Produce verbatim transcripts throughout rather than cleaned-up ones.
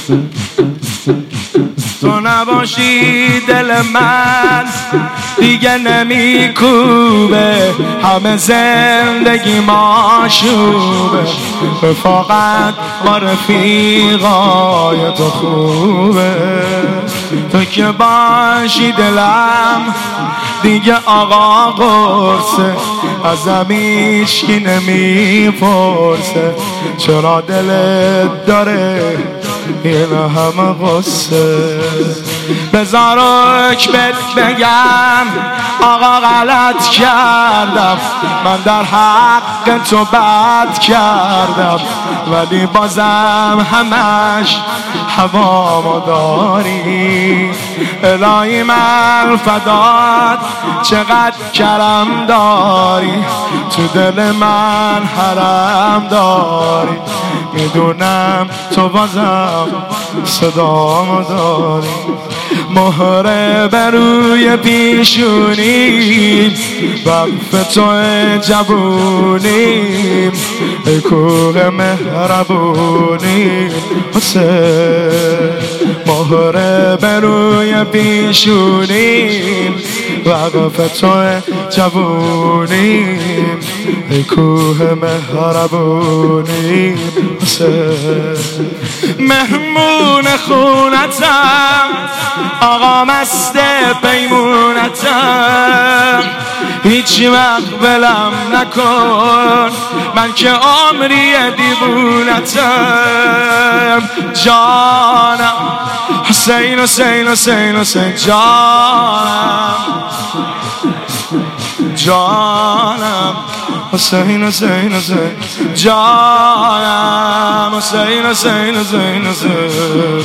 تو نباشی دل من دیگه نمیکوبه، همه زندگی ماشوبه، رفاقت با رفیقای تو خوبه. تو که باشی دلم دیگه آقا قرصه، ازم هیچکی نمیپرسه چرا دلت داره این همه غصه. بذار بهت بگم آقا غلط کردم، من در حق تو بد کردم، ولی بازم همش هوامو داری. الهی من فدات چقدر کرم داری، تو دل من حرم داری، میدونم تو بازم صدامو داری. مهره بر روی پیشونی وقف تو جوونی، ای کوه مهربونی حسین. مهره بر روی پیشونی وقف تو جوونی، ای کوه مهربونی حسین. مهمون خونتم آقا مست پیمونتم، هیچ وقت بلم نکن من که عمری دیوونتم. جانم حسین حسین حسین حسین جانم، جانم حسین حسین حسین جانم، حسین حسین حسین حسین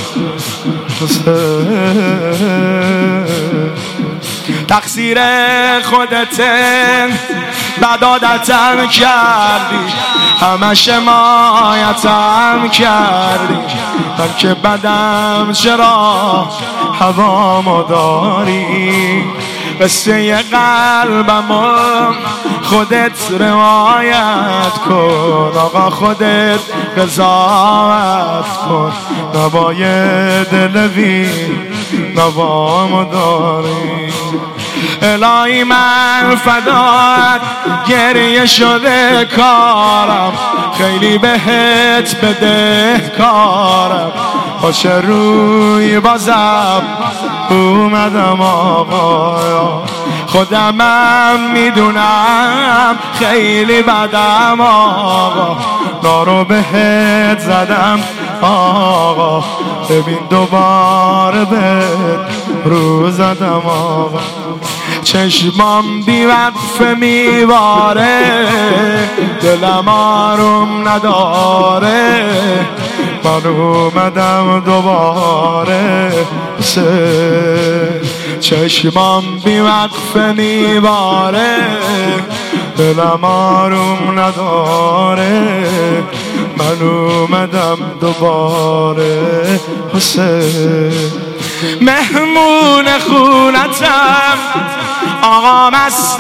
حسین. تقصیر خودته بد عادتم کردی، همه شمایتم کردی، من که بدم چرا هوامو داری. قصه قلبمو خودت روایت کن آقا، خودت قضاوت کن، نوای دلوی نوامو داری. الهی من فدات گریه شده کارم، خیلی بهت بده کارم، باشه روی بازم اومدم آقا. خودمم میدونم خیلی بدم آقا، نارو بهت زدم آقا، ببین دوباره بهت رو زدم آقا. چشمام بی وقف میواره، دلم آروم نداره، من اومدم دوباره سه. چشمام بی وقف میواره، دلم آروم نداره، من اومدم دوباره حسین. مهمون خونتم آقا مست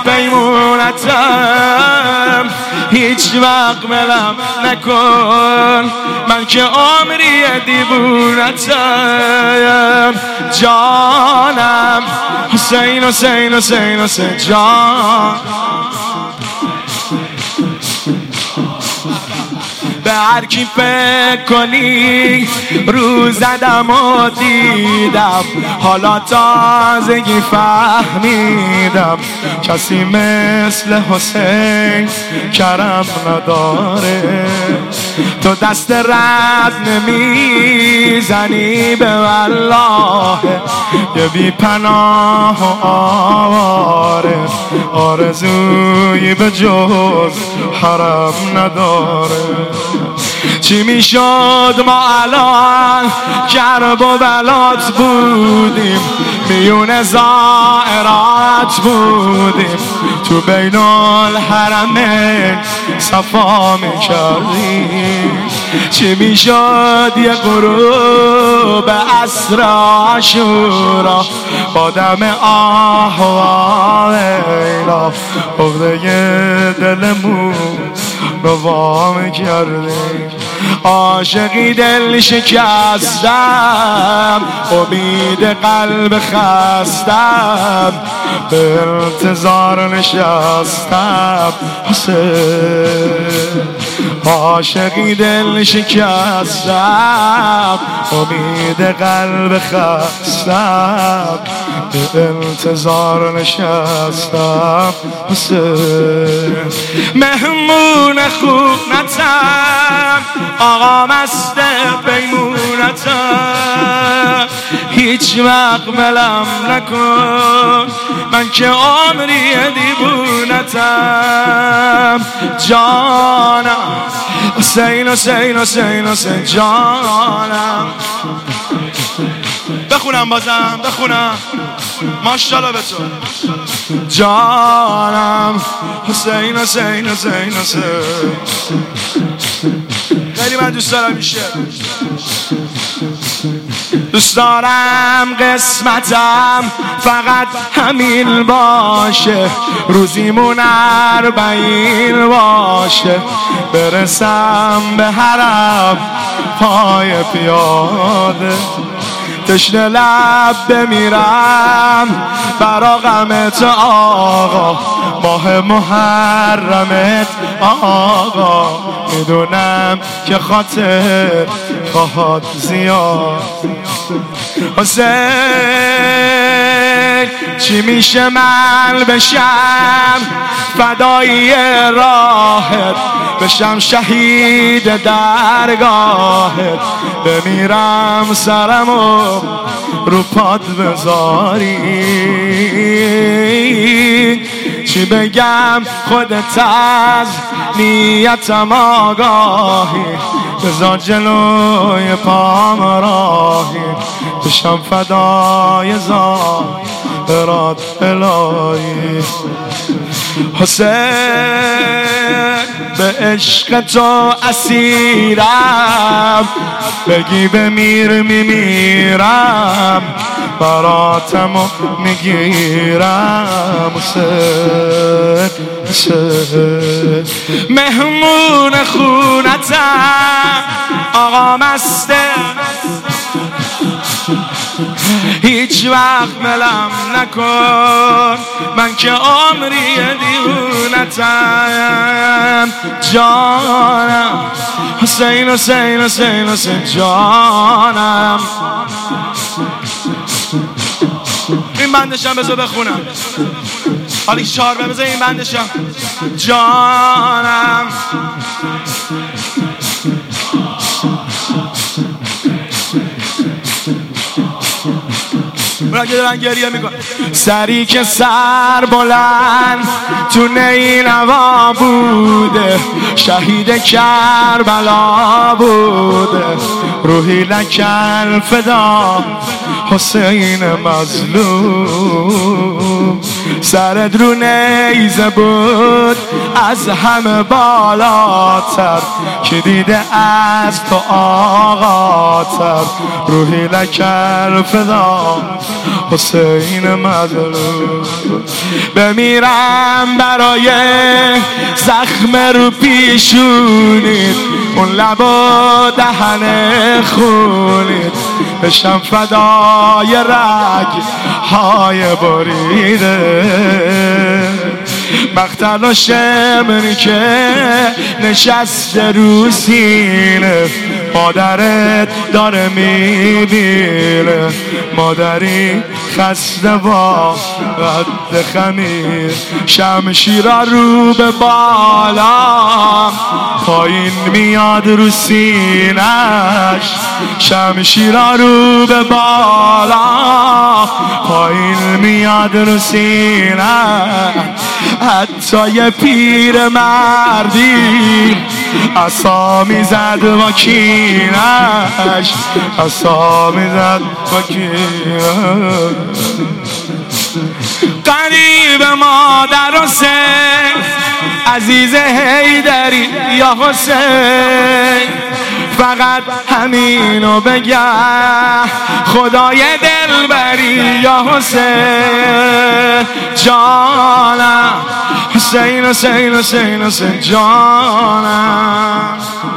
پیمونتم، هیچ وقت بلم نکن من که عمری دیوونتم. جانم حسین حسین حسین حسین جان. به هر کی فکر کنی رو زدم و دیدم، حالا تازگی فهمیدم کسی مثل حسین کرم نداره. تو دست رد نمیزنی به والله، یه بی پناه و آواره، آرزویی به جز حرم نداره. چی میشد ما الان کرب و بلات بودیم، میون زائرات بودیم، تو بین الحرمین صفا میکردیم. چی میشد یه غروب عصر عاشورا با دم آه و آویلا، عقده دلمون رو وا میکردیم. عاشقی دل شکستم، امید قلب خستم، به انتظار نشستم حسین. عاشقی دل شکستم، امید قلب خستم، به انتظار نشستم حسین. مهمون خونتم، آقا مست پیمونتم، هیچ وقت ملم نکن، من که عمری دیوونتم. جانم حسین حسین حسین حسین جانم. بخونم بازم بخونم ماشاءالله به تو. جانم حسین حسین حسین حسین. خیلی من دوست دارم میشه، دوست دارم قسمتم فقط همین باشه، روزیمون اربعین باشه، برسم به حرم پای پیاده، تشنه لب بمیرم برا غمت آقا، ماه محرمت آقا، میدونم که خاطر خواهد زیاد. حسین چی میشه من بشم فدایی راهت، بشم شهید درگاهت، بمیرم سرمو رو پات بذاری. چی بگم خودت از نیتم آگاهی، بذار جلوی پام راهی، بشم فدای ظاهرات الهی. حسین به عشق تو اسیرم، بگی بمیر میمیرم، براتمو میگیرم. حسین حسین مهمون خونتم، آقا مسته، هیچ وقت ملم نکن، من که عمری دیوونتم. جانم حسین حسین حسین حسین جانم. این بندشم بذار بخونم، حالی چهار بذار این بندشم. جانم اونا که دارن گریه میکن. سری که سر بلند تو نینوا بوده، شهید کربلا بوده، روحی لکن فدا حسین مظلوم. سرت رو نیزه بود از همه بالاتر، که دیده از تو آقاتر، روحی لکن فدا حسین مظلوم. بمیرم برای زخم رو پیشونید، اون لب و دهن خونید، بشم فدای رگ های بریده. مقتل و شمری که نشسته رو سینه، مادرت داره میبینه، مادری خسته با قد خمیر، شمشیرا رو به بالا، پایین میاد رو سینش، شمشیرا رو به بالا، پایین میاد رو سینش. حتی یه پیر مردی عصا میزد با کینش، عصا میزد با کینش. قریب مادر حسین، عزیز حیدری یا حسین، فقط همینو بگم خدای دلبری یا حسین. جانم حسین حسین حسین حسین جانم.